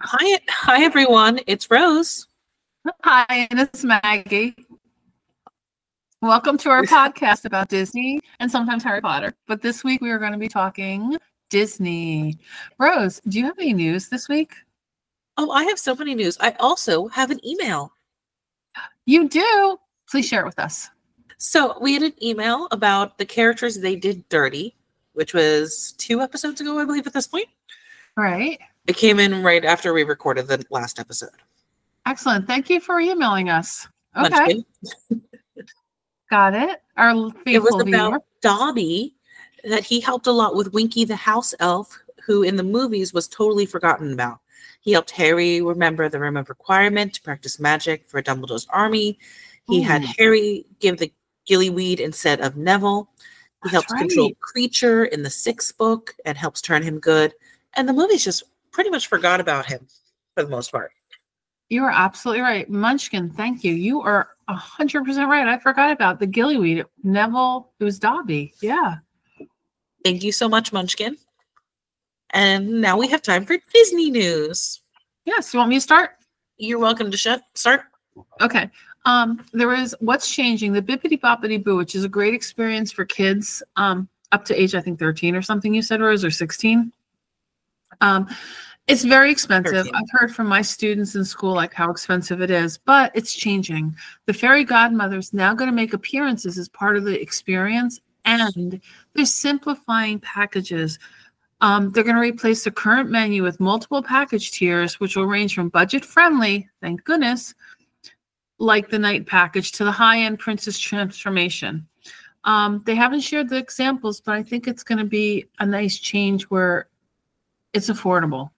Hi everyone. It's Rose. Hi, and it's Maggie. Welcome to our podcast about Disney and sometimes Harry Potter. But this week we are going to be talking Disney. Rose, do you have any news this week? Oh, I have so many news. I also have an email. You do? Please share it with us. So we had an email about the characters they did dirty, which was 2 episodes ago, I believe, at this point. Right. It came in right after we recorded the last episode. Excellent. Thank you for emailing us. Okay. Munchkin. Got it. Our faithful It was about viewer. Dobby, that he helped a lot with Winky the house elf, who in the movies was totally forgotten about. He helped Harry remember the Room of Requirement to practice magic for Dumbledore's army. He had Harry give the gillyweed instead of Neville. He helps control Creature in the 6th book and helps turn him good. And the movies just pretty much forgot about him for the most part. You are absolutely right. Munchkin, thank you. You are 100% right. I forgot about the gillyweed. Neville, it was Dobby. Yeah. Thank you so much, Munchkin. And now we have time for Disney news. Yes. You want me to start? You're welcome to start. Okay. There is What's Changing, the Bippity Boppity Boo, which is a great experience for kids up to age, I think, 13 or something you said, Rose, or 16. It's very expensive. 13. I've heard from my students in school like how expensive it is, but it's changing. The fairy godmother is now going to make appearances as part of the experience, and they're simplifying packages. They're going to replace the current menu with multiple package tiers, which will range from budget-friendly, thank goodness, like the night package, to the high-end princess transformation. They haven't shared the examples, but I think it's going to be a nice change where it's affordable.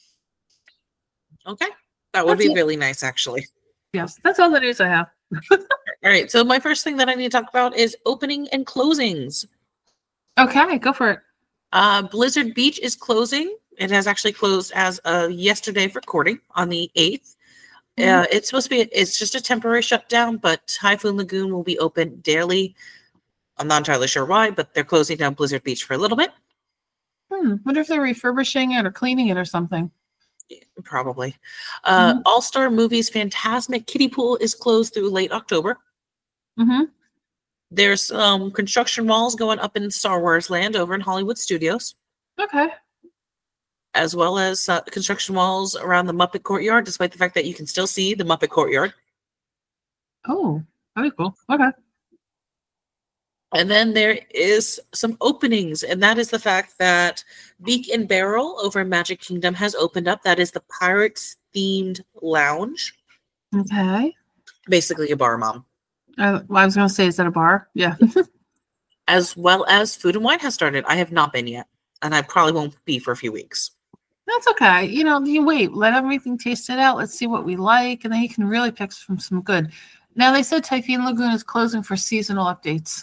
Okay. That would be really nice, actually. Yes, that's all the news I have. All right. So my first thing that I need to talk about is opening and closings. Okay, go for it. Blizzard Beach is closing. It has actually closed as of yesterday's recording on the 8th. It's supposed to be, it's just a temporary shutdown, but Typhoon Lagoon will be open daily. I'm not entirely sure why, but they're closing down Blizzard Beach for a little bit. Wonder if they're refurbishing it or cleaning it or something. Yeah, probably. All-Star Movies Fantasmic Kiddie Pool is closed through late October. There's construction walls going up in Star Wars Land over in Hollywood Studios. Okay. As well as construction walls around the Muppet Courtyard, despite the fact that you can still see the Muppet Courtyard. Oh, very cool. Okay. And then there is some openings, and that is the fact that Beak and Barrel over in Magic Kingdom has opened up. That is the Pirates-themed lounge. Okay. Basically a bar, Mom. I was going to say, is that a bar? Yeah. As well as Food and Wine has started. I have not been yet, and I probably won't be for a few weeks. That's okay. You wait. Let everything taste it out. Let's see what we like, and then you can really pick from some good. Now, they said Typhoon Lagoon is closing for seasonal updates.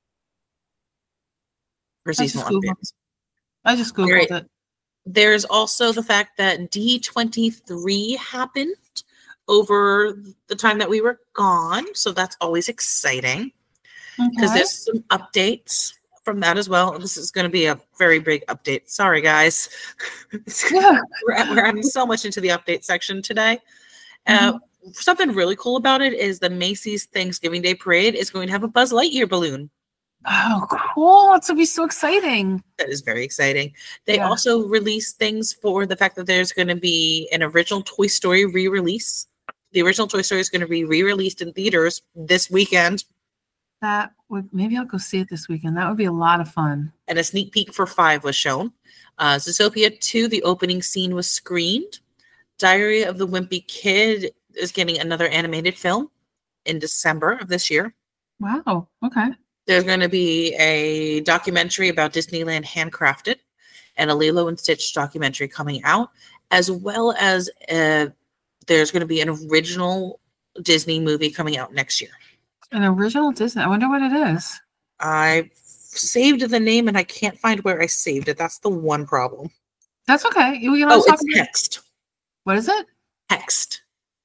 For seasonal updates. I just Googled it. There's also the fact that D23 happened over the time that we were gone. So that's always exciting. Because there's some updates from that as well. This is going to be a very big update. Sorry, guys. We're adding so much into the update section today. Something really cool about it is the Macy's Thanksgiving Day Parade is going to have a Buzz Lightyear balloon. Oh, cool. That's going to be so exciting. That is very exciting. They also released things for the fact that there's going to be an original Toy Story re-release. The original Toy Story is going to be re-released in theaters this weekend. Maybe I'll go see it this weekend. That would be a lot of fun. And a sneak peek for 5 was shown. Zootopia 2, the opening scene was screened. Diary of the Wimpy Kid is getting another animated film in December of this year. Wow. Okay. There's going to be a documentary about Disneyland Handcrafted and a Lilo and Stitch documentary coming out, as well as there's going to be an original Disney movie coming out next year. An original Disney? I wonder what it is. I saved the name and I can't find where I saved it. That's the one problem. That's okay. It's Hexed. What is it? Hexed.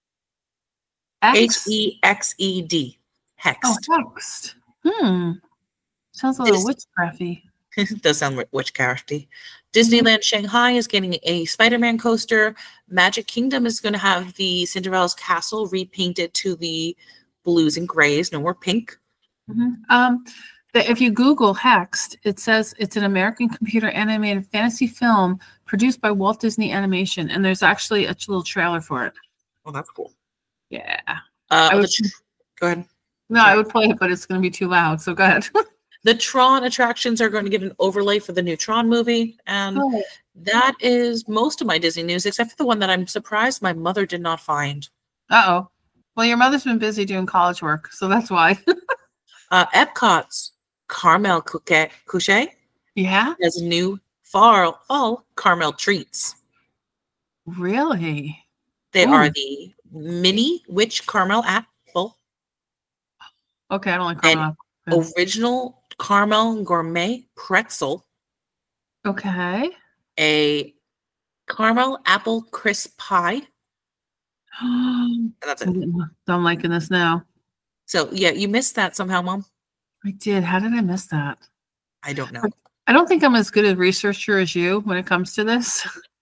X? Hexed. Hexed. Oh, Hexed. Sounds a little witchcrafty. Does sound witchcrafty. Disneyland Shanghai is getting a Spider-Man coaster. Magic Kingdom is going to have the Cinderella's castle repainted to the blues and grays. No more pink. If you Google Hexed, it says it's an American computer animated fantasy film produced by Walt Disney Animation, and there's actually a little trailer for it. Oh, that's cool. Yeah. Go ahead. No, I would play it, but it's going to be too loud, so go ahead. The Tron attractions are going to get an overlay for the new Tron movie, and that is most of my Disney news, except for the one that I'm surprised my mother did not find. Uh-oh. Well, your mother's been busy doing college work, so that's why. Epcot's Caramel Couche has new fall caramel treats. Really? They are the mini witch caramel apple. Okay, I don't like caramel. Original caramel gourmet pretzel. Okay. A caramel apple crisp pie. That's it. I'm liking this now. So yeah, you missed that somehow, Mom. I did. How did I miss that? I don't know. I don't think I'm as good a researcher as you when it comes to this.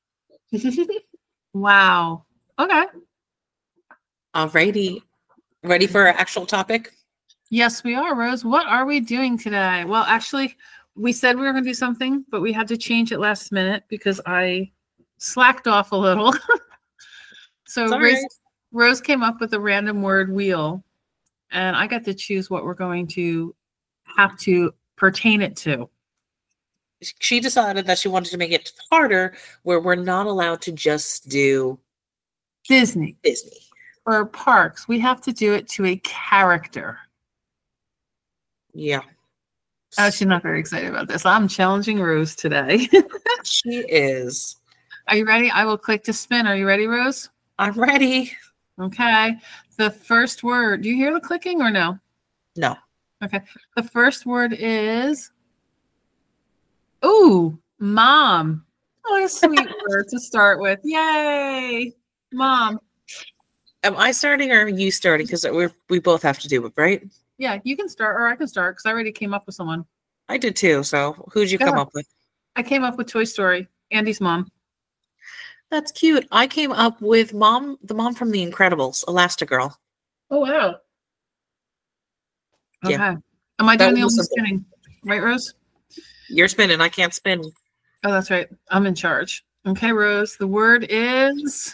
Wow. Okay. Alrighty. Ready for our actual topic? Yes, we are, Rose. What are we doing today? Well, actually, we said we were going to do something, but we had to change it last minute because I slacked off a little. So Rose came up with a random word wheel, and I got to choose what we're going to have to pertain it to. She decided that she wanted to make it harder, where we're not allowed to just do Disney or parks. We have to do it to a character. Yeah. Oh, she's not very excited about this. I'm challenging Rose today. She is. Are you ready? I will click to spin. Are you ready, Rose? I'm ready. Okay. The first word. Do you hear the clicking or no? No. Okay. The first word is mom. Oh, a sweet word to start with. Yay. Mom. Am I starting or are you starting? Because we both have to do it, right? Yeah, you can start or I can start because I already came up with someone. I did too. So who'd you come up with? I came up with Toy Story. Andy's mom. That's cute. I came up with the mom from The Incredibles, Elastigirl. Oh, wow. Okay. Yeah. Am I doing the only spinning? Right, Rose? You're spinning. I can't spin. Oh, that's right. I'm in charge. Okay, Rose. The word is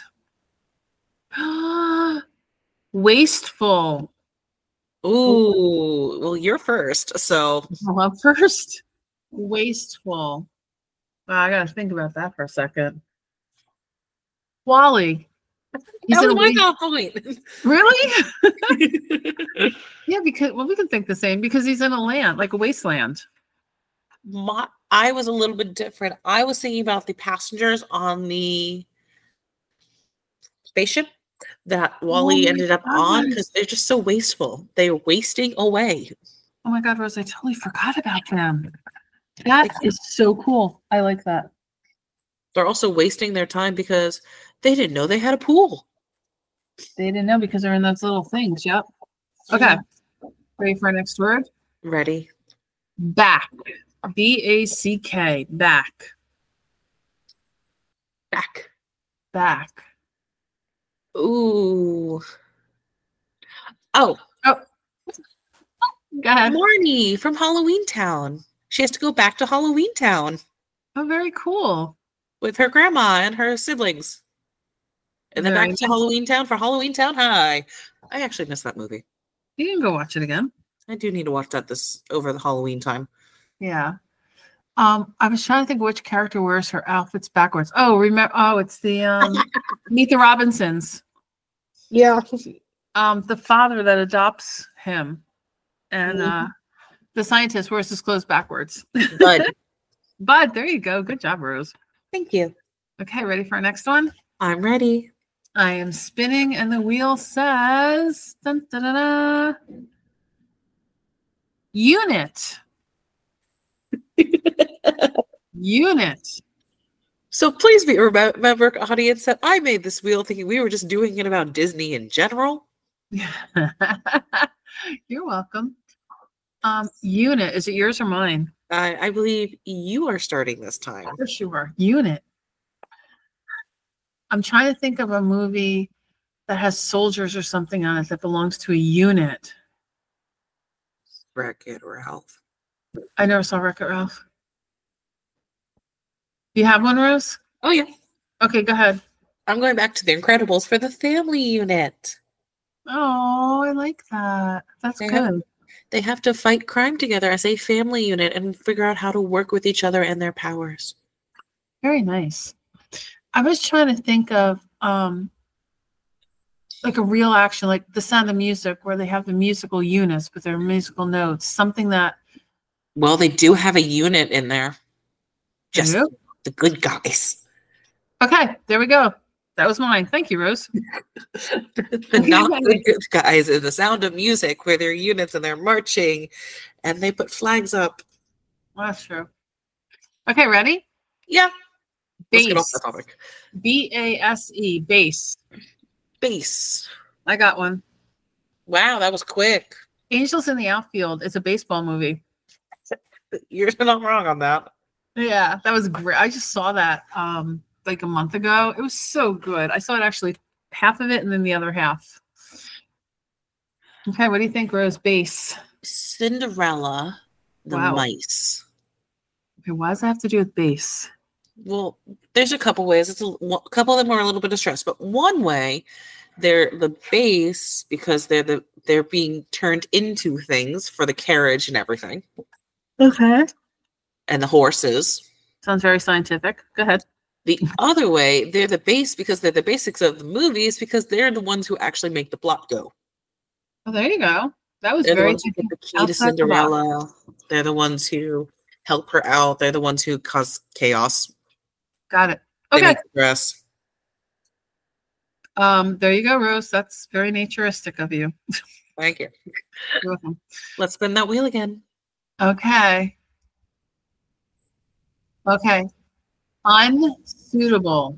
wasteful. Ooh. Well, you're first. So I'm first. Wasteful. Wow, I got to think about that for a second. Wally. That was my point. Really? Yeah, because we can think the same because he's in a land, like a wasteland. I was a little bit different. I was thinking about the passengers on the spaceship that Wally ended up on because they're just so wasteful. They're wasting away. Oh my God, Rose, I totally forgot about them. That is so cool. I like that. They're also wasting their time because they didn't know they had a pool. They didn't know because they're in those little things. Yep. Okay. Ready for our next word? Ready. Back. B-A-C-K. Back. Back. Back. Ooh. Oh. Go ahead. Marnie from Halloween Town. She has to go back to Halloween Town. Oh, very cool. With her grandma and her siblings. And then back to Halloween Town for Halloween Town High. I actually missed that movie. You can go watch it again. I do need to watch that over the Halloween time. Yeah. I was trying to think which character wears her outfits backwards. Oh, it's the Meet the Robinsons. Yeah. The father that adopts him. And the scientist wears his clothes backwards. Bud, there you go. Good job, Rose. Thank you. Okay, ready for our next one? I'm ready. I am spinning, and the wheel says dun, dun, dun, dun, unit. Unit. So please remember, audience, that I made this wheel thinking we were just doing it about Disney in general. You're welcome. Unit. Is it yours or mine? I believe you are starting this time. For sure. Unit. I'm trying to think of a movie that has soldiers or something on it that belongs to a unit. Wreck-It Ralph. I never saw Wreck-It Ralph. Do you have one, Rose? Oh, yeah. Okay, go ahead. I'm going back to The Incredibles for the family unit. Oh, I like that. That's good. They have to fight crime together as a family unit and figure out how to work with each other and their powers. Very nice. I was trying to think of like a real action, like The Sound of Music, where they have the musical units with their musical notes. Something that. Well, they do have a unit in there. Just Yep. the good guys. Okay, there we go. That was mine. Thank you, Rose. The not good guys in The Sound of Music, where they're units and they're marching and they put flags up. Well, that's true. Okay, ready? Yeah. Base. Let's get off that topic. B-A-S-E. Base. Base. I got one. Wow, that was quick. Angels in the Outfield. It's a baseball movie. You're not wrong on that. Yeah, that was great. I just saw that like a month ago. It was so good. I saw it actually half of it and then the other half. Okay, what do you think, Rose? Base. Cinderella, the mice. Okay, why does that have to do with base? Well, there's a couple ways. It's a couple of them are a little bit of stress, but one way, they're the base because they're being turned into things for the carriage and everything. Okay. And the horses. Sounds very scientific. Go ahead. The other way, they're the base because they're the basics of the movies because they're the ones who actually make the plot go. Oh, there you go. That was they're very the key to Cinderella. They're the ones who help her out. They're the ones who cause chaos. Got it. Okay. There you go, Rose. That's very naturistic of you. Thank you. You're welcome. Let's spin that wheel again. Okay. Unsuitable.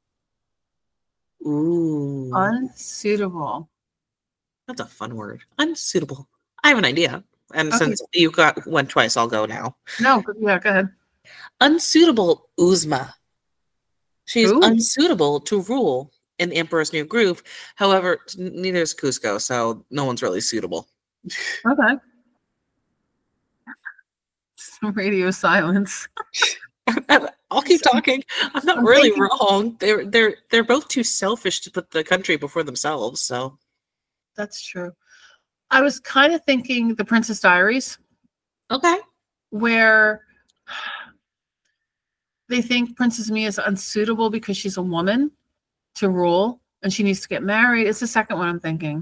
Ooh. Unsuitable. That's a fun word. Unsuitable. I have an idea. And since you went twice, I'll go now. No, yeah, go ahead. Unsuitable Uzma. She's unsuitable to rule in the Emperor's New Groove. However, neither is Kuzco, so no one's really suitable. Okay. Some radio silence. I'll keep talking. I'm not really wrong. They're both too selfish to put the country before themselves. So that's true. I was kind of thinking The Princess Diaries. Okay. Where they think Princess Mia is unsuitable because she's a woman to rule and she needs to get married. It's the second one I'm thinking.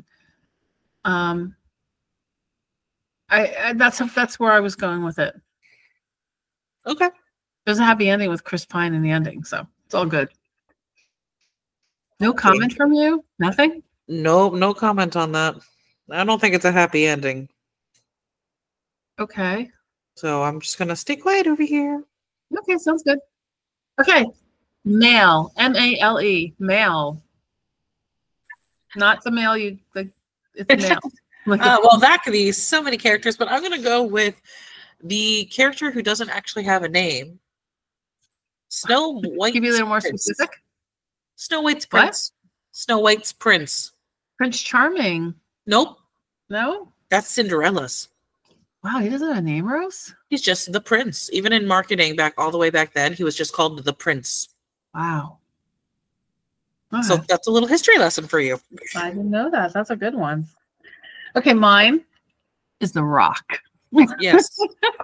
That's where I was going with it. Okay. There's a happy ending with Chris Pine in the ending, so it's all good. No comment from you? Nothing? No comment on that. I don't think it's a happy ending. Okay. So I'm just going to stay quiet over here. Okay, sounds good. Okay. Male. M-A-L-E. Male. Not the male you like. It's male. Well, that could be so many characters, but I'm going to go with the character who doesn't actually have a name. Snow White. Give you a little more specific. Snow White's prince. Snow White's prince. Prince Charming. Nope. No? That's Cinderella's. Wow, he doesn't have a name, Rose? He's just the prince. Even in marketing all the way back then, he was just called the prince. Wow. Okay. So that's a little history lesson for you. I didn't know that. That's a good one. Okay, mine is The Rock. Yes.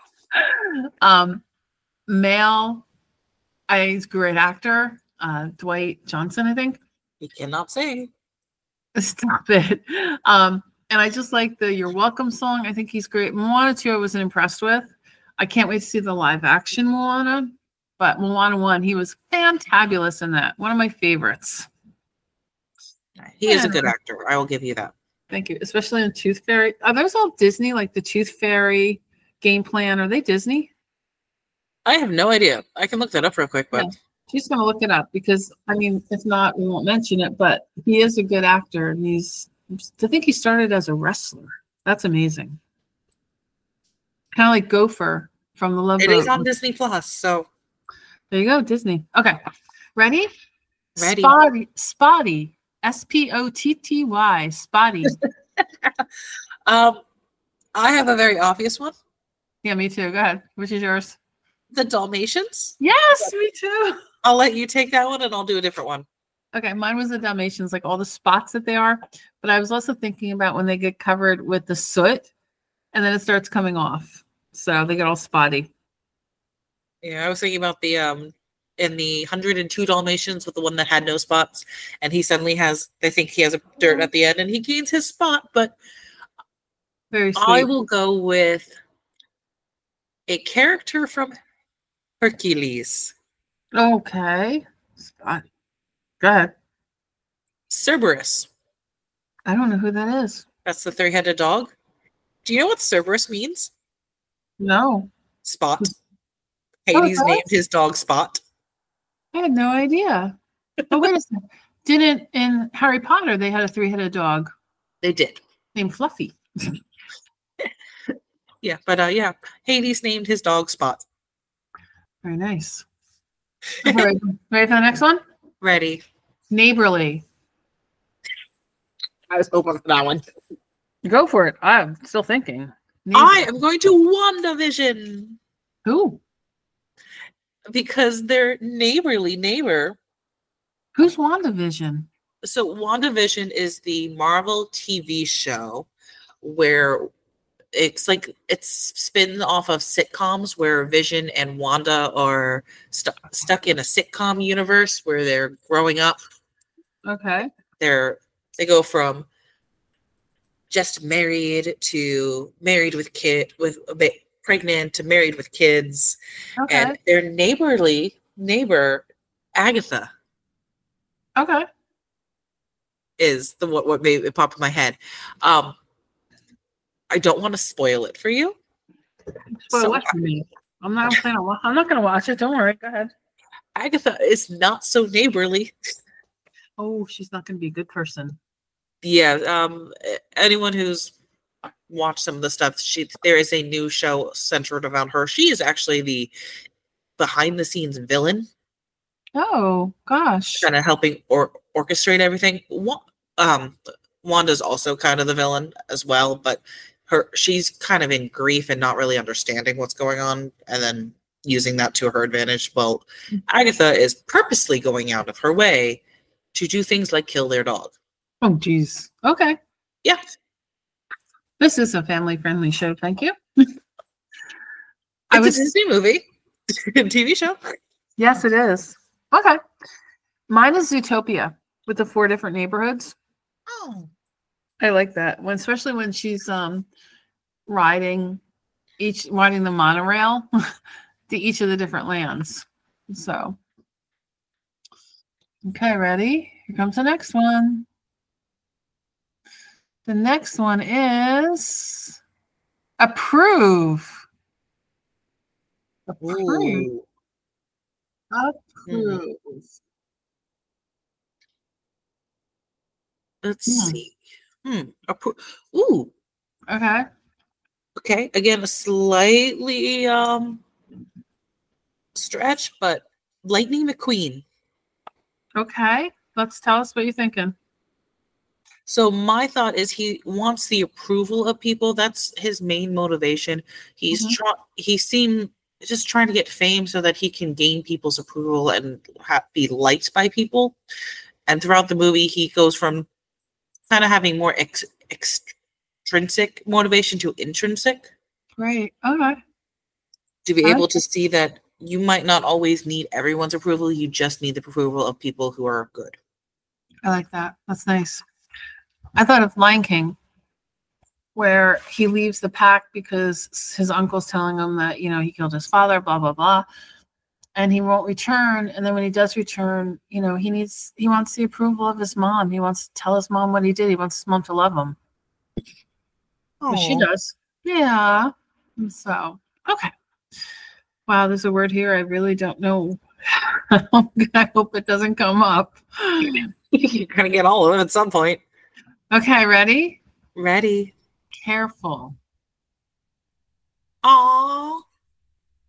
Male. He's a great actor. Dwight Johnson, I think. You cannot sing. Stop it. And I just like the You're Welcome song. I think he's great. Moana 2 I wasn't impressed with. I can't wait to see the live action Moana. But Moana 1, he was fantabulous in that. One of my favorites. He is a good actor. I will give you that. Thank you. Especially in Tooth Fairy. Are those all Disney? Like the Tooth Fairy Game Plan? Are they Disney? I have no idea. I can look that up real quick, but she's going to look it up because, I mean, if not, we won't mention it, but he is a good actor. And I think he started as a wrestler. That's amazing. Kind of like Gopher from the Love It Boat. is on Disney Plus, so There you go, Disney. Okay, ready? Ready. Spotty. Spotty. Spotty. I have a very obvious one. Yeah, me too. Go ahead. Which is yours? The Dalmatians. Yes, me too. I'll let you take that one and I'll do a different one. Okay, mine was the Dalmatians, like all the spots that they are. But I was also thinking about when they get covered with the soot and then it starts coming off. So they get all spotty. Yeah, I was thinking about the in the 102 Dalmatians with the one that had no spots, and he suddenly has, they think he has a dirt at the end and he gains his spot, but Very sweet. I will go with a character from Hercules. Okay. Spotty. Go ahead. Cerberus. I don't know who that is. That's the three-headed dog. Do you know what Cerberus means? No. Spot. Hades does? named his dog Spot. I had no idea. Oh, wait a second. Didn't in Harry Potter they had a three-headed dog They did. named Fluffy? Yeah, but yeah, Hades named his dog Spot. Very nice. Okay, ready for the next one? Ready. Neighborly. I was hoping for that one. Go for it. I'm still thinking. I am going to WandaVision Who? because they're neighborly neighbor. Who's WandaVision? So WandaVision is the Marvel TV show where it's like it's spin off of sitcoms where Vision and Wanda are stuck in a sitcom universe where they're growing up. Okay. They go from just married to married with pregnant to married with kids. Okay. And their neighbor Agatha Okay. is the what made it pop in my head. I don't want to spoil it for you. Spoil So what for me? I'm not going to watch it. Don't worry. Go ahead. Agatha is not so neighborly. Oh, she's not going to be a good person. Yeah, anyone who's watched some of the stuff, there is a new show centered around her. She is actually the behind the scenes villain, Oh, gosh. kind of helping orchestrate everything. Wanda's also kind of the villain as well, but she's kind of in grief and not really understanding what's going on, and then using that to her advantage. Well, Agatha is purposely going out of her way to do things like kill their dog. Oh, geez. Okay. Yeah. This is a family-friendly show. Thank you. It's a Disney movie, TV show. Yes, it is. Okay. Mine is Zootopia with the 4 different neighborhoods. Oh. I like that. Especially when she's riding the monorail to each of the different lands. So, okay, ready? Here comes the next one. The next one is Approve. Approve. Ooh. Approve. Let's see. Ooh. Okay. Okay. Again, a slightly stretch, but Lightning McQueen. Okay. Let's tell us what you're thinking. So my thought is he wants the approval of people. That's his main motivation. He's just trying to get fame so that he can gain people's approval and be liked by people. And throughout the movie, he goes from kind of having more extrinsic motivation to intrinsic. Right. Okay. To be able to see that you might not always need everyone's approval. You just need the approval of people who are good. I like that. That's nice. I thought of Lion King, where he leaves the pack because his uncle's telling him that, he killed his father, blah, blah, blah. And he won't return. And then when he does return, he wants the approval of his mom. He wants to tell his mom what he did. He wants his mom to love him. Well, she does. Yeah. And so, okay. Wow, there's a word here I really don't know. I hope it doesn't come up. You're going to get all of them at some point. Okay, ready? Ready. Careful. Aww.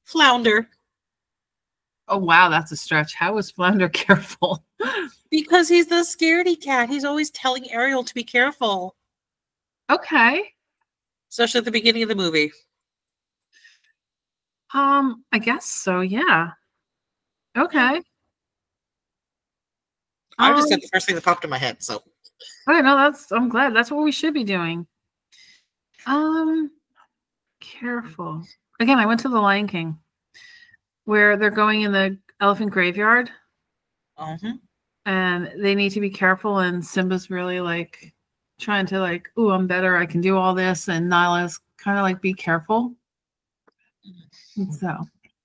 Flounder. Oh, wow, that's a stretch. How is Flounder careful? Because he's the scaredy cat. He's always telling Ariel to be careful. Okay. Especially at the beginning of the movie. I guess so, yeah. Okay. I just said the first thing that popped in my head, so. Okay, no, I'm glad. That's what we should be doing. Careful. Again, I went to the Lion King, where they're going in the elephant graveyard. And they need to be careful, and Simba's really like trying to like, ooh, I'm better, I can do all this, and Nyla's kind of like, be careful. And so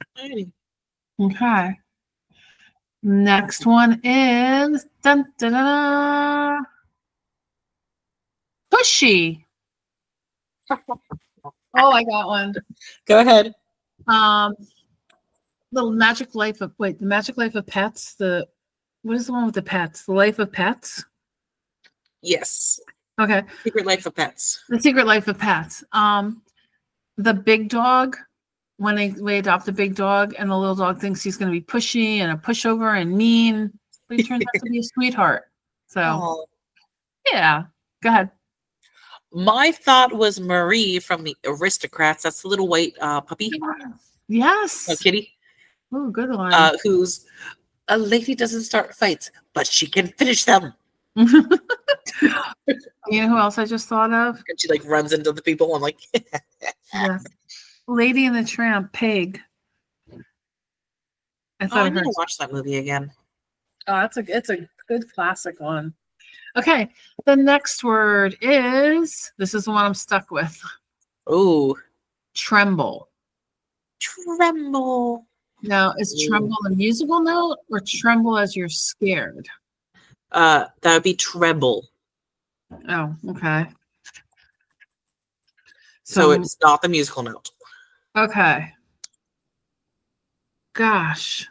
okay. Next one is dun, dun, dun, dun, Pushy. Oh, I got one. Go ahead. The Magic Life of Pets. What is the one with the pets? The Life of Pets? Yes. Okay. Secret Life of Pets. The Secret Life of Pets. The big dog, when they adopt a big dog and the little dog thinks he's going to be pushy and a pushover and mean, but he turns out to be a sweetheart. So, yeah. Go ahead. My thought was Marie from the Aristocrats. That's the little white puppy. Yes. Oh, kitty. Oh, good one. Who's a lady doesn't start fights, but she can finish them. You know who else I just thought of? And she like runs into the people. I'm like, yeah. Lady and the Tramp, Peg. I need to watch that movie again. Oh, it's a good classic one. Okay, the next word is, this is the one I'm stuck with. Oh, tremble. Tremble. Now, is tremble a musical note or tremble as you're scared? That would be treble. Oh, okay. So it's not the musical note. Okay. Gosh.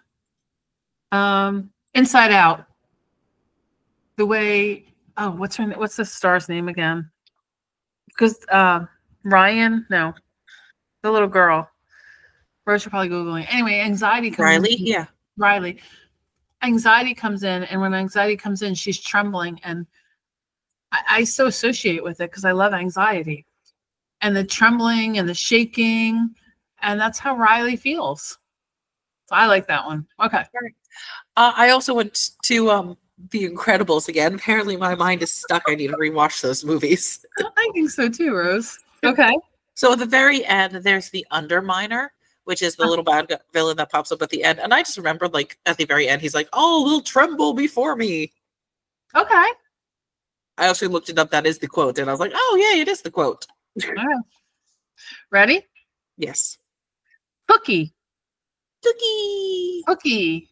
Inside Out. The way, what's the star's name again? Because Ryan, no, the little girl. Rose, you're probably Googling. Anyway, anxiety comes Riley, in. yeah. Riley. Anxiety comes in, and when anxiety comes in, she's trembling, and I so associate with it because I love anxiety. And the trembling and the shaking, and that's how Riley feels. So I like that one. Okay. I also went to The Incredibles again. Apparently my mind is stuck. I need to rewatch those movies. I think so too, Rose. Okay. So at the very end, there's the Underminer, which is the little bad villain that pops up at the end. And I just remembered, like, at the very end, he's like, "Oh, will tremble before me." Okay. I actually looked it up. That is the quote. And I was like, oh, yeah, it is the quote. All right. Ready? Yes. Cookie. Cookie. Cookie.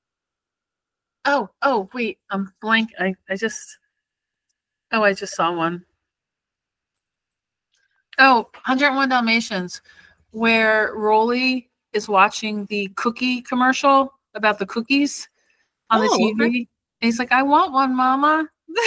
Oh, wait. I'm blank. I just saw one. Oh, 101 Dalmatians, where Rolly is watching the cookie commercial about the cookies on the TV. Okay. And he's like, I want one, Mama.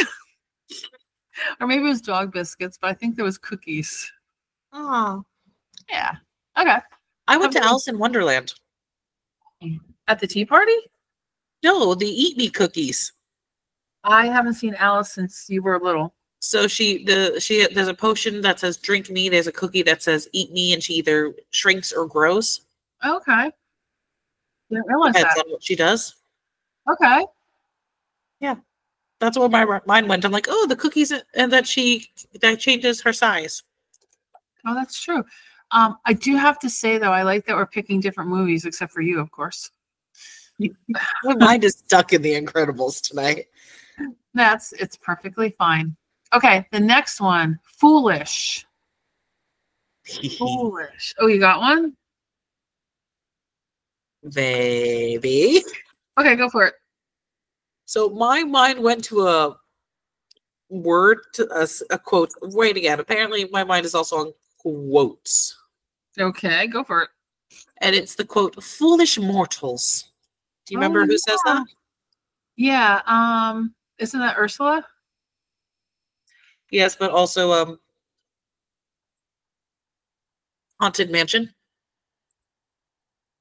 Or maybe it was dog biscuits, but I think there was cookies. Oh. Yeah. Okay. I went to Alice in Wonderland. At the tea party? No, the Eat Me cookies. I haven't seen Alice since you were little. So there's a potion that says drink me. There's a cookie that says eat me, and she either shrinks or grows. Okay. Didn't realize that. That's what she does. Okay. Yeah. That's where my mind went. I'm like, oh, the cookies, and that changes her size. Oh, that's true. I do have to say, though, I like that we're picking different movies, except for you, of course. My mind is stuck in The Incredibles tonight. It's perfectly fine. Okay, the next one, Foolish. Foolish. Oh, you got one? Baby. Okay, go for it. So my mind went to a word, a quote right again. Apparently my mind is also on quotes. Okay, go for it. And it's the quote, foolish mortals. Do you remember who says that? Yeah. Isn't that Ursula? Yes, but also Haunted Mansion.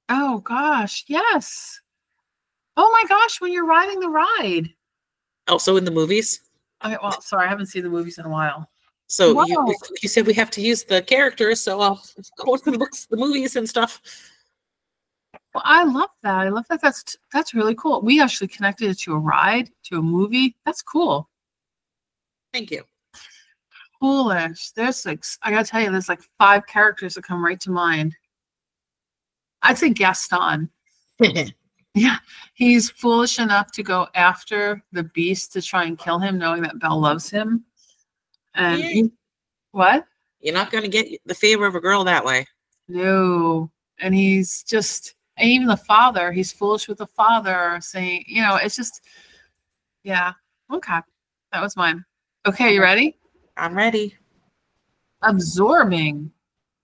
Oh gosh, yes. Oh my gosh, when you're riding the ride. Also in the movies. Okay, well, sorry, I haven't seen the movies in a while. So Whoa. you said we have to use the characters, so I'll go to the books, the movies and stuff. Well, I love that. I love that. That's really cool. We actually connected it to a ride, to a movie. That's cool. Thank you. Foolish. There's like, I gotta tell you, there's like 5 characters that come right to mind. I'd say Gaston. Yeah, he's foolish enough to go after the beast to try and kill him, knowing that Belle loves him. And what? You're not going to get the favor of a girl that way. No. And he's just, and even the father, he's foolish with the father, saying, it's just, yeah. Okay. That was mine. Okay, you ready? I'm ready. Absorbing.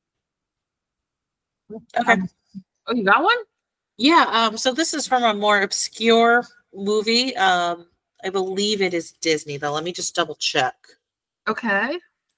Okay. Oh, you got one? Yeah. So this is from a more obscure movie. I believe it is Disney, though. Let me just double check. Okay.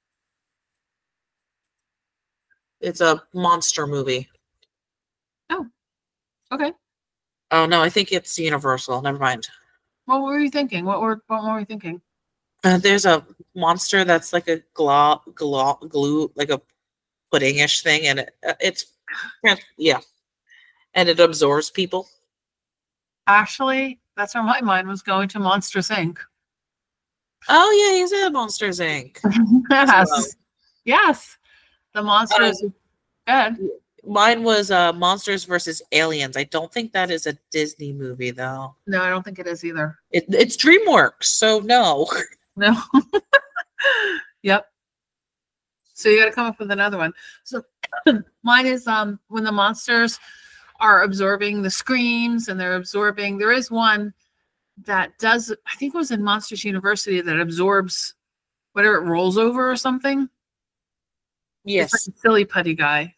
It's a monster movie. Oh, okay. Oh no, I think it's Universal. Never mind. What were you thinking? What were you thinking? There's a monster that's like a glue, like a puddingish thing, and it's yeah, and it absorbs people. Actually, that's where my mind was going, to Monsters Inc. Oh yeah, he's in Monsters Inc. Yes, well. Yes, the monsters. Good. Mine was Monsters versus Aliens. I don't think that is a Disney movie, though. No, I don't think it is either. It's DreamWorks, so no. No. Yep. So you got to come up with another one. So mine is when the monsters are absorbing the screams, and they're absorbing. There is one that does, I think it was in Monsters University, that absorbs whatever it rolls over or something. Yes. It's like a silly putty guy.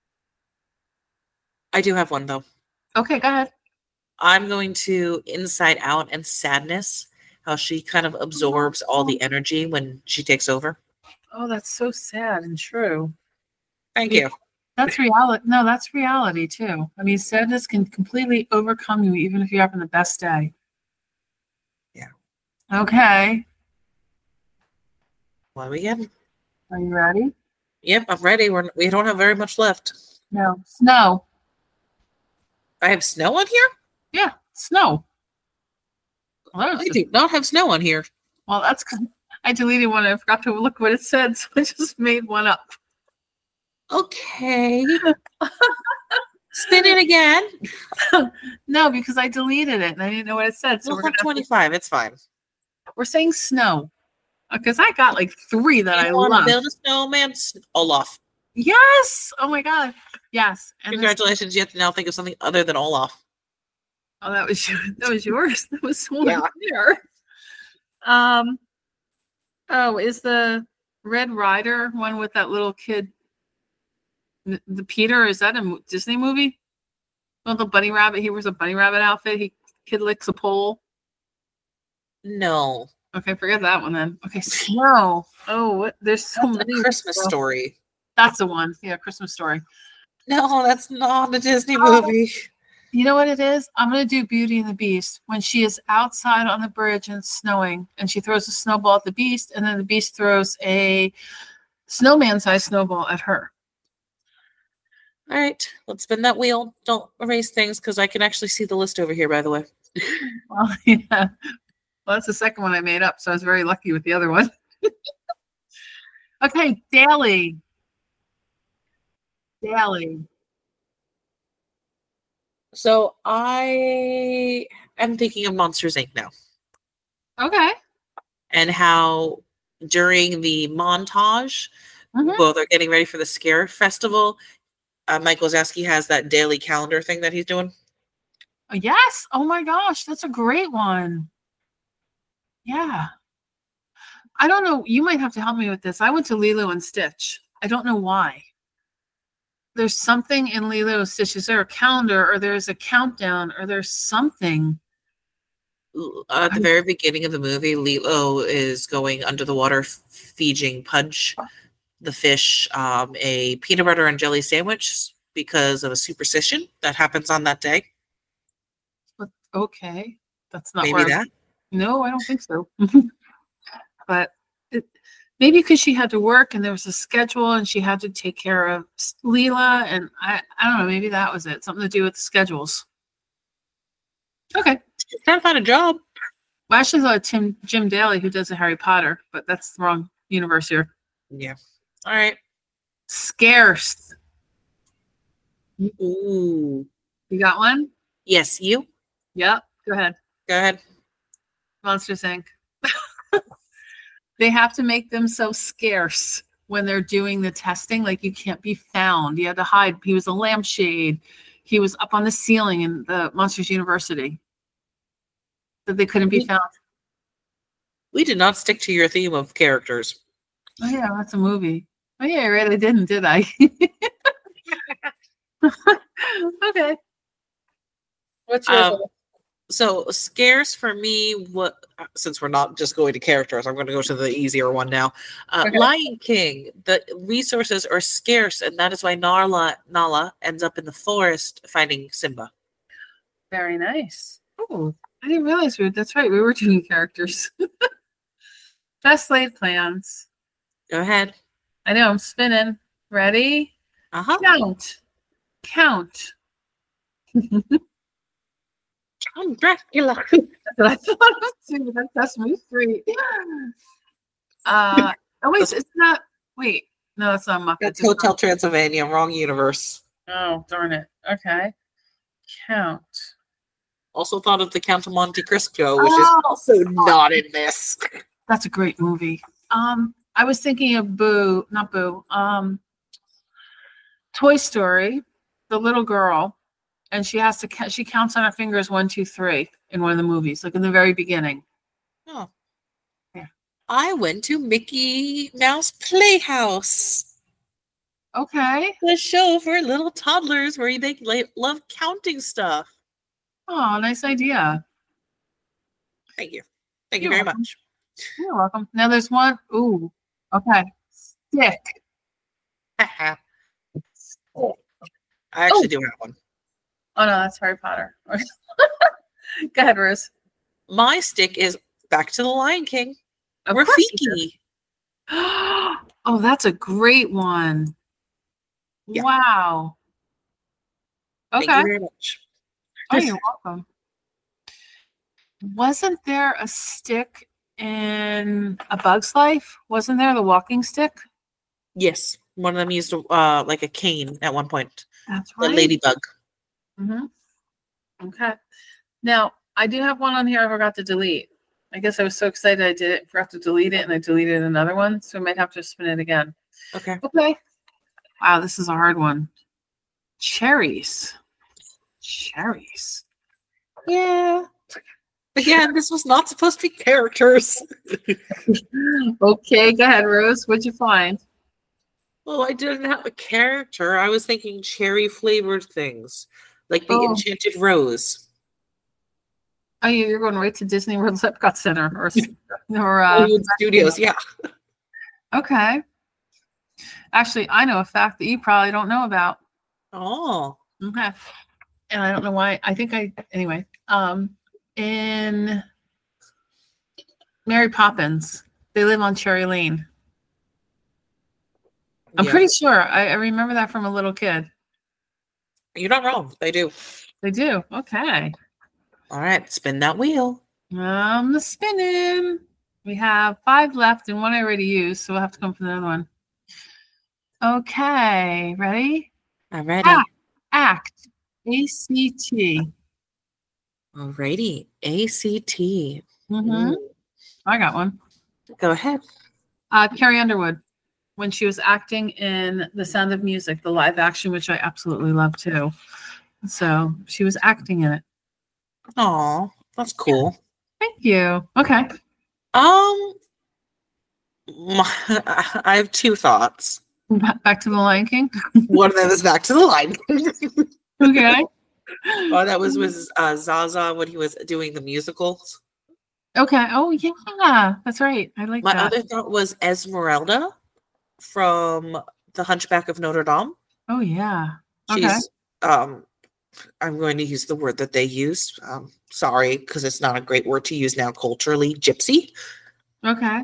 I do have one, though. Okay, go ahead. I'm going to Inside Out and Sadness, how she kind of absorbs all the energy when she takes over. Oh, that's so sad and true. Thank you. That's reality. No, that's reality too. I mean, sadness can completely overcome you, even if you're having the best day. Yeah. Okay. What are we getting? Are you ready? Yep, I'm ready. We don't have very much left. No. Snow. I have snow on here? Yeah, snow. Well, I do not have snow on here. Well, that's because I deleted one. I forgot to look what it said, so I just made one up. Okay. Spin it again. No, because I deleted it and I didn't know what it said. So we'll have 25. It's fine. We're saying snow. Because I got like 3 that I love. Build a snowman, Olaf. Yes. Oh my God. Yes. And congratulations. You have to now think of something other than Olaf. Oh, that was yours. That was so yeah. clear. Oh, is the Red Rider one with that little kid? The Peter, is that a Disney movie? Well, the bunny rabbit. He wears a bunny rabbit outfit. Kid licks a pole. No. Okay, forget that one then. Okay, Snow. Oh, there's so many. Christmas Story. That's the one. Yeah, Christmas Story. No, that's not a Disney movie. You know what it is? I'm going to do Beauty and the Beast. When she is outside on the bridge and it's snowing, and she throws a snowball at the Beast, and then the Beast throws a snowman-sized snowball at her. All right, let's spin that wheel. Don't erase things, because I can actually see the list over here, by the way. Well, yeah. Well, that's the second one I made up, so I was very lucky with the other one. Okay, Daily. So I am thinking of Monsters Inc. now. Okay. And how during the montage, while they're getting ready for the Scare Festival, Mike Wazowski has that daily calendar thing that he's doing. Yes. Oh my gosh, that's a great one. Yeah. I don't know. You might have to help me with this. I went to Lilo and Stitch. I don't know why. There's something in Lilo and Stitch. Is there a calendar, or there's a countdown, or there's something? At the very beginning of the movie, Lilo is going under the water, feeding Pudge, the fish, a peanut butter and jelly sandwich because of a superstition that happens on that day. Okay. That's not Maybe where that. No, I don't think so. But maybe because she had to work and there was a schedule and she had to take care of Leela, and I don't know, maybe that was it. Something to do with the schedules. Okay. Trying to find a job. Well, I actually thought Jim Daly, who does the Harry Potter, but that's the wrong universe here. Yeah. All right. Scarce. Ooh. You got one? Yes, you. Yep. Go ahead. Go ahead. Monsters Inc. They have to make them so scarce when they're doing the testing. Like, you can't be found. You had to hide. He was a lampshade. He was up on the ceiling in the Monsters University. That they couldn't be found. We did not stick to your theme of characters. Oh yeah, that's a movie. Oh yeah, right. I didn't, did I? Okay. What's yours? So scarce for me, since we're not just going to characters, I'm going to go to the easier one now. Okay. Lion King, the resources are scarce, and that is why Nala ends up in the forest finding Simba. Very nice. Oh, I didn't realize that's right. We were doing characters. Best laid plans. Go ahead. I know, I'm spinning. Ready? Uh-huh. Count. Count Dracula. That's what I thought I was doing. That's Sesame Street. Oh wait, it's not. Wait, no, that's not Muppets. That's Hotel Transylvania. Wrong universe. Oh, darn it. Okay. Count. Also thought of the Count of Monte Cristo, which is also not in this. That's a great movie. I was thinking of not Boo. Toy Story, the little girl, and she counts on her fingers 1, 2, 3 in one of the movies, like in the very beginning. Oh. Yeah. I went to Mickey Mouse Playhouse. Okay. The show for little toddlers where they love counting stuff. Oh, nice idea. Thank you. Thank you You're very welcome. much. You're welcome. Now there's one. Ooh. Okay. Stick. I actually do have one. Oh no, that's Harry Potter. Go ahead, Rose. My stick is back to the Lion King. Of course you Rafiki. Oh, that's a great one. Yeah. Wow. Okay. Thank you very much. Oh, you're welcome. Wasn't there a stick in A Bug's Life? Wasn't there the walking stick? Yes. One of them used like a cane at one point. That's right. The ladybug. Mm-hmm. Okay. Now, I do have one on here I forgot to delete. I guess I was so excited I did it, forgot to delete it, and I deleted another one, so I might have to spin it again. Okay. Okay. Wow, this is a hard one. Cherries. Yeah. Again, this was not supposed to be characters. Okay, go ahead, Rose. What'd you find? Well, I didn't have a character. I was thinking cherry flavored things, like the Enchanted Rose. Oh, you're going right to Disney World's Epcot Center or Hollywood Studios, yeah. Okay. Actually, I know a fact that you probably don't know about. Oh. Okay. And I don't know why. Anyway. In Mary Poppins, they live on Cherry Lane. I'm pretty sure. I remember that from a little kid. You're not wrong. They do. They do. Okay. All right. Spin that wheel. The spinning. We have 5 left and one I already used, so we'll have to come up with another one. Okay. Ready? I'm ready. Act. ACT. Alrighty. ACT. Mm-hmm. I got one. Go ahead. Carrie Underwood, when she was acting in The Sound of Music, the live action, which I absolutely love too. So she was acting in it. Oh, that's cool. Thank you. Okay. I have 2 thoughts. Back to the Lion King. One of them is back to the Lion King. Okay. Oh, that was Zaza when he was doing the musicals. Okay. Oh yeah, that's right. I like My that. other thought was Esmeralda from The Hunchback of Notre Dame. Oh yeah. Okay. She's I'm going to use the word that they use. Sorry, because it's not a great word to use now culturally. Gypsy. Okay.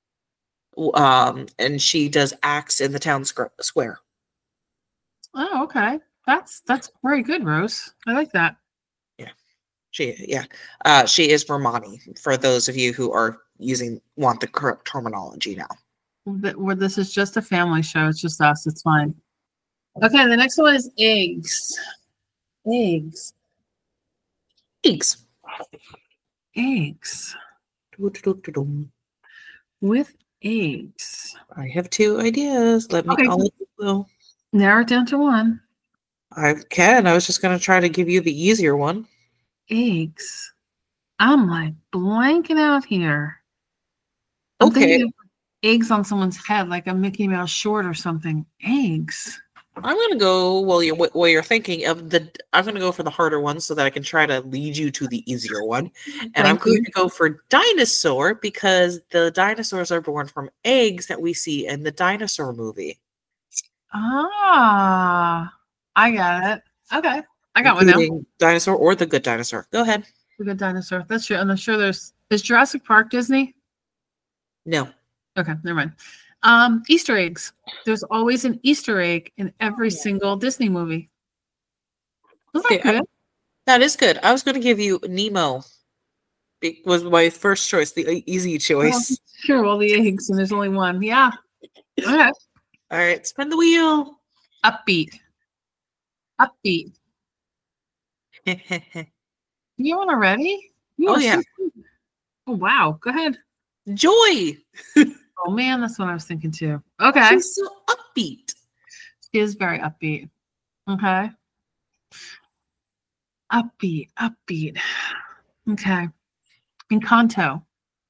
And she does acts in the town square. Oh, okay. That's very good, Rose. I like that. Yeah, she is Romani. For those of you who want the correct terminology now. Where this is just a family show. It's just us. It's fine. Okay, the next one is eggs. Eggs. Eggs. Eggs. Doo-doo-doo-doo-doo. With eggs. I have 2 ideas. I'll let you know. Narrow it down to one. I can. I was just going to try to give you the easier one. Eggs. I'm like blanking out here. I'm Okay. thinking of eggs on someone's head, like a Mickey Mouse short or something. Eggs. I'm going to go while you're thinking of I'm going to go for the harder one so that I can try to lead you to the easier one. And I'm going to go for dinosaur because the dinosaurs are born from eggs that we see in the dinosaur movie. Ah, I got it. Okay. I got one now. Dinosaur or the Good Dinosaur. Go ahead. The Good Dinosaur. That's true. And I'm sure is Jurassic Park Disney? No. Okay, never mind. Easter eggs. There's always an Easter egg in every single Disney movie. Was that good? That is good. I was going to give you Nemo. It was my first choice, the easy choice. Sure, all the eggs, and there's only one. Yeah. Okay. All right, spin the wheel. Upbeat. You want already? Yeah. Oh, wow. Go ahead. Joy. Oh, man, that's what I was thinking too. Okay. She's so upbeat. She is very upbeat. Okay. Upbeat. Okay. Encanto.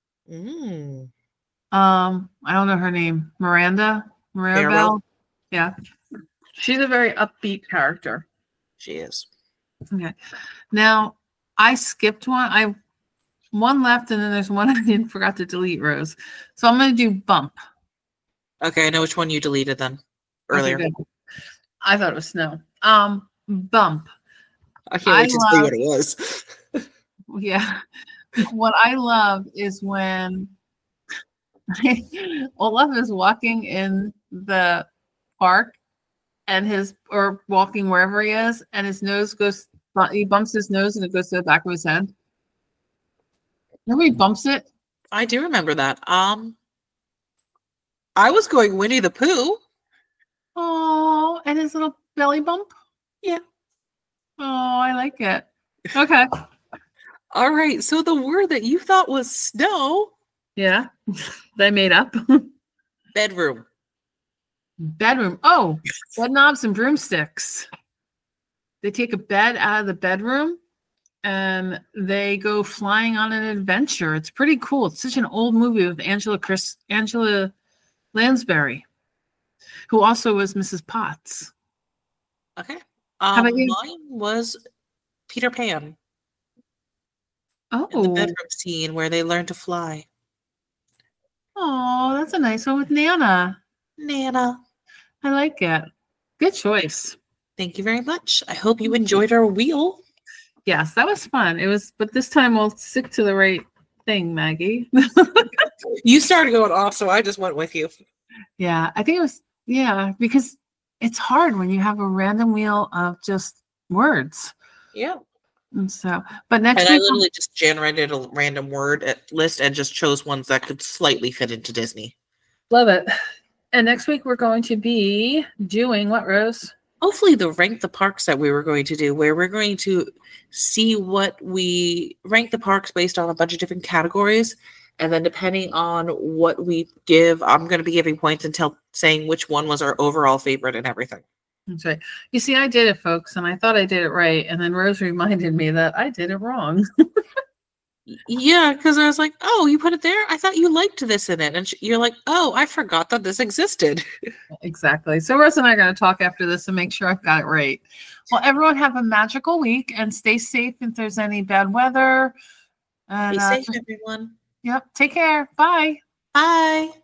I don't know her name. Mirabelle. Yeah. She's a very upbeat character. She is. Okay. Now, I skipped one. I one left, and then there's one I forgot to delete, Rose. So I'm going to do Bump. Okay, I know which one you deleted then earlier. Okay, I thought it was Snow. Bump. I can't wait to see what it was. Yeah. What I love is when Olaf is walking in the park or walking wherever he is, and his nose he bumps his nose and it goes to the back of his head. Remember he bumps it? I do remember that. I was going Winnie the Pooh. Oh, and his little belly bump? Yeah. Oh, I like it. Okay. All right. So the word that you thought was snow. Yeah. They made up. Bedroom. Oh, bed knobs and broomsticks. They take a bed out of the bedroom and they go flying on an adventure. It's pretty cool. It's such an old movie with Angela Lansbury, who also was Mrs. Potts. Okay. How about you? Mine was Peter Pan. Oh. In the bedroom scene where they learn to fly. Oh, that's a nice one with Nana. I like it. Good choice. Thank you very much. I hope you enjoyed our wheel. Yes, that was fun. But this time we'll stick to the right thing, Maggie. You started going off, so I just went with you. Yeah, I think it was, because it's hard when you have a random wheel of just words. Yeah. And so, but next week, I literally just generated a random word list and just chose ones that could slightly fit into Disney. Love it. And next week we're going to be doing what, Rose? Hopefully the rank the parks that we were going to do, where we're going to see what we rank the parks based on a bunch of different categories. And then depending on what we give, I'm going to be giving points until saying which one was our overall favorite and everything. That's right. You see, I did it, folks, and I thought I did it right. And then Rose reminded me that I did it wrong. Yeah, because I was like, oh, you put it there? I thought you liked this in it. And you're like, oh, I forgot that this existed. Exactly. So Rose and I are going to talk after this and make sure I've got it right. Well, everyone have a magical week and stay safe if there's any bad weather. And, Be safe, everyone. Yep. Take care. Bye. Bye.